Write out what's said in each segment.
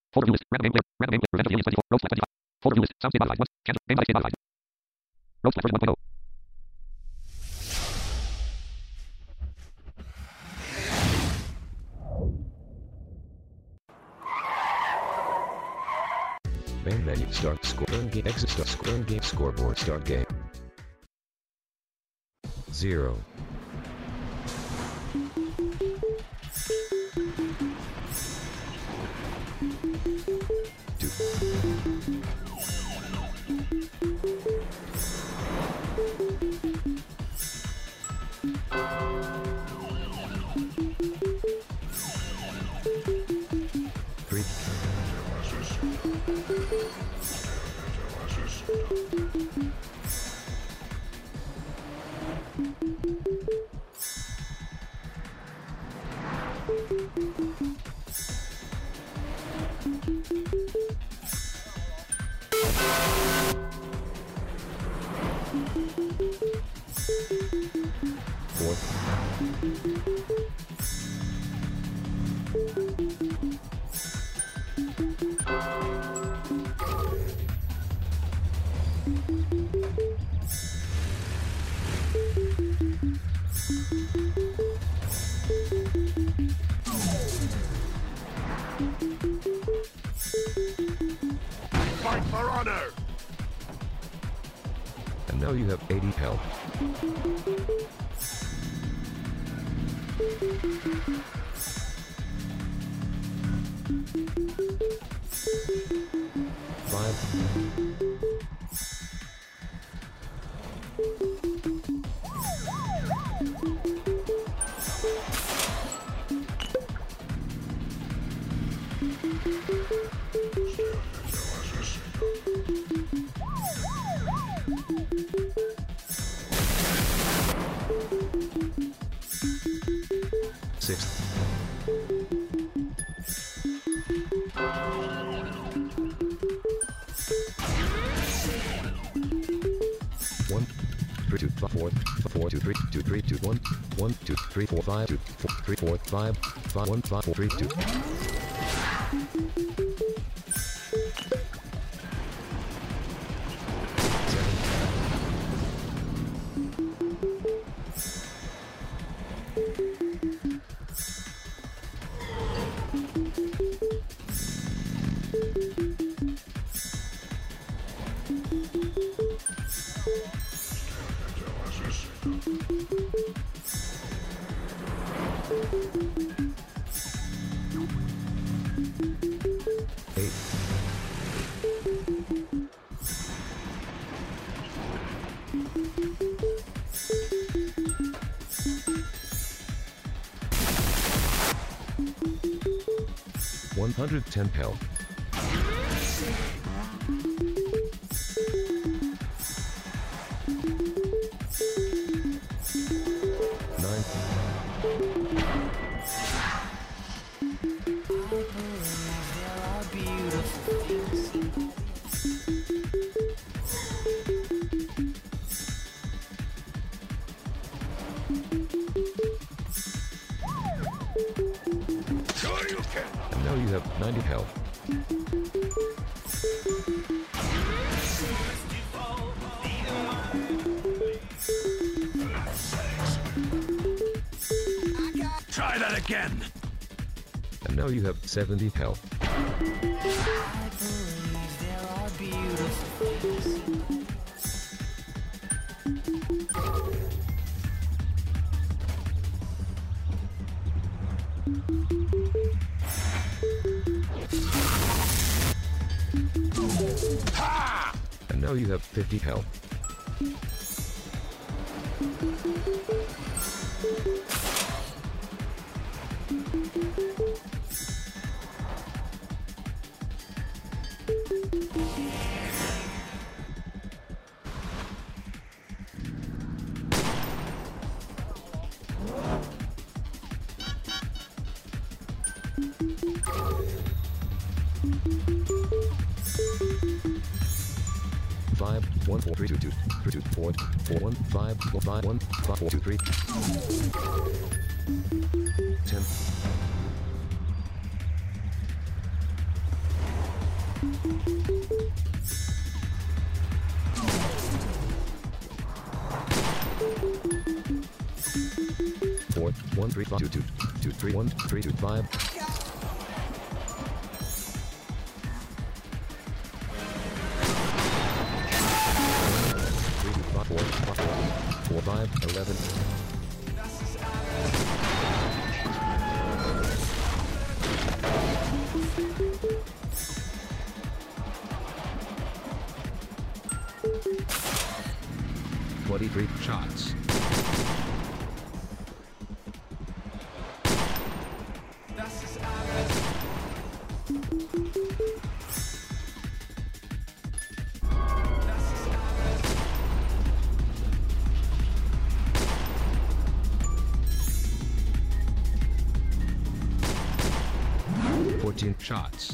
Folder view list. Random game player. Random game player. Revenge of the Aliens 24. Road Select 25. Folder view list. Sound state modified. Once. Cancel. Game state modified. Road Select version 1.0. Main menu. Start score. Earn game. Exit. Start score. Earn game. Scoreboard. Start game. 0. Fight for honor! And now you have 80 health. One, 3, 2, 4, 4, 2, 3, 2, 3, 2, 1, 1, 2, 3, 4, 5, 2, 4, 3, 4, 5, 5, 1, 5, 4, 3, 2. 110 health. And now you have 90 health. Try that again! And now you have 70 health. I believe there are beautiful things. Ha! And now you have 50 health. Five, 1, 4, 3, 2, 2, 3, 2, 4, 4, 1, 5, 4, 5, 1, 5, 4, 2, 3. 10. 1 3 5 2 2 2 3 1 3 2 5. 3 2 5 4 4 5 11. 23 shots. Shots.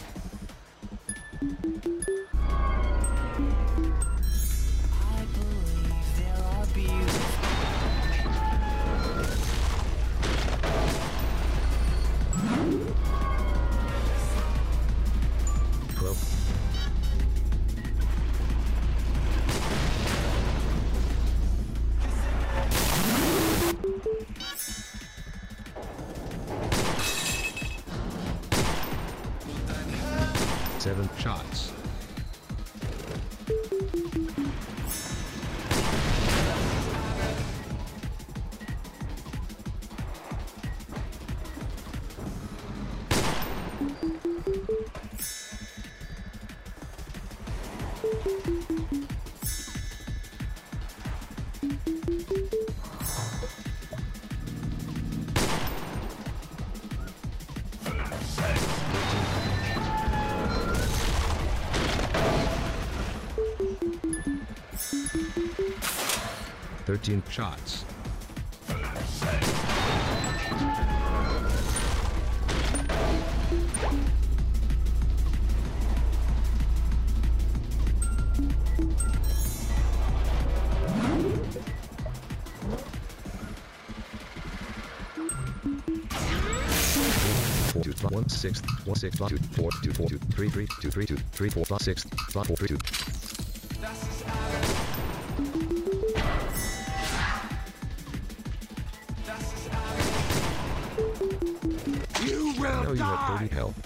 I believe there are beautiful 12. 7 Shots. Thirteen Shots. Four, two, five, 1 6 1 6 5 2 4 2 4 2 3 3 2 3 2 3 4 5 6 5 4 3 2. You will Now you have die. 30 health.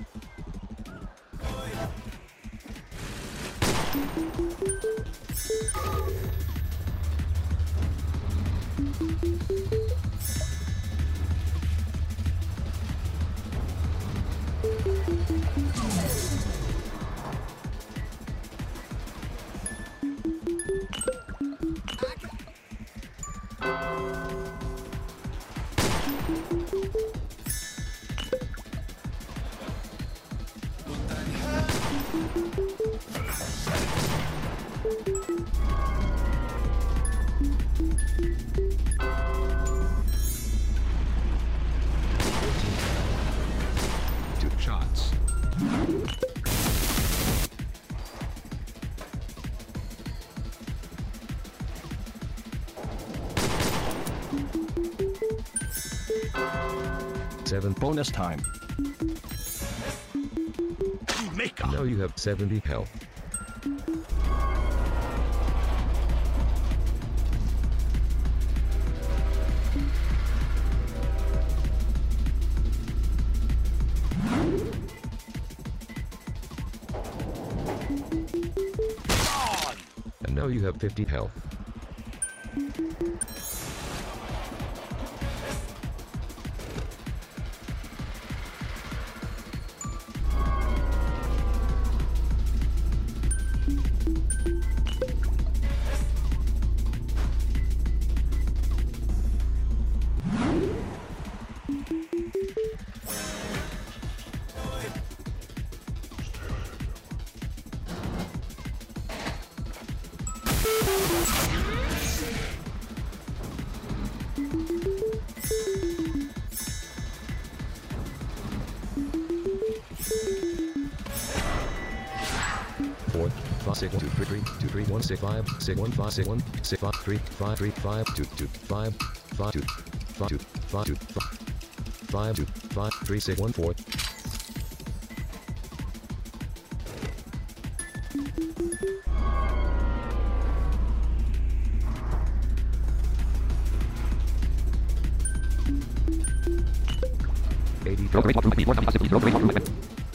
Two shots. Seven. Bonus time. Maker. Now you have 70 health. And now you have 50 health. Four, 5 6 1 2 3 3 2 3 1 6 5 6 1 5 6 1 6 5 3 5 3 5 2 2 5 5 2 5 2 5 2 5 2 5 3 6 1 4. Roll the rate walk room by 4,000. Roll the rate walk room by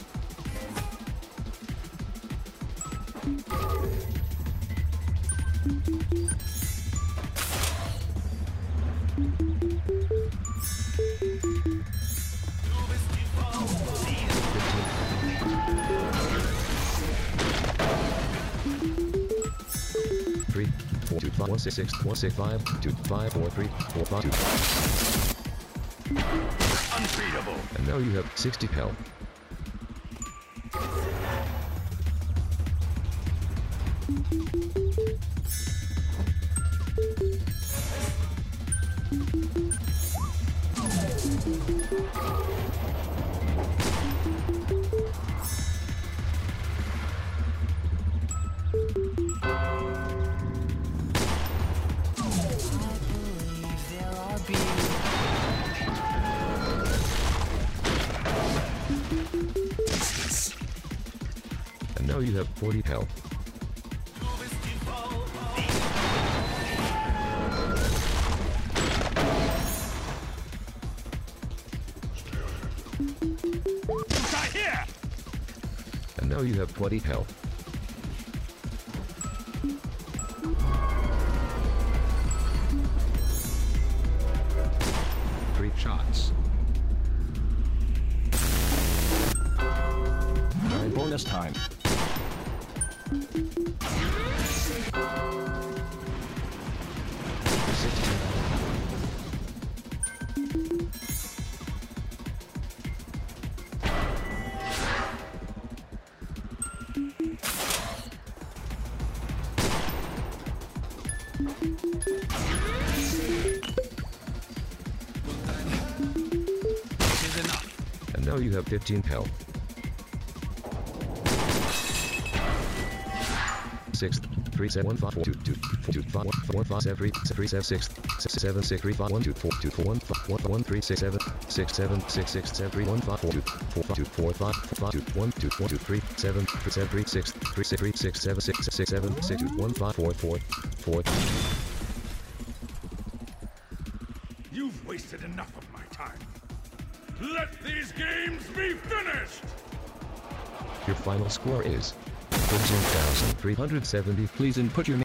3, 4, 2, 5, 1, 6, 6, 1, 6, 5, 2, 5, 4, 3, 4, 5, 2. Unbeatable. And now you have 60 pel. There are beautiful. And now you have 40 pel. Right here. And now you have 20 pel. Three shots. Bonus time. This is enough. And now you have 15 pel. 6, 3, 7, 1, 5, 4, 2, 2, 4, 2, 5, 1, 4, 5, 7, 3, 3, 7, 6, 7, 6, 3, 5, 1, 2, 4, 2, 4, 1, 5, 1, 1, 3, 6, 7, 6, 7, 6, 6, 7, 3, 1, 5, 4, 2, 4, 5, 2, 4, 5, 4, 5, 2, 1, 2, 1, 2, 3, 7, 3, 7, 3, 6, 3, 6, 3, 6, 7, 6, 6, 7, 6, 2, 1, 5, 4, 4, 4. You've wasted enough of my time. Let these games be finished! Your final score is 13,370. Please input your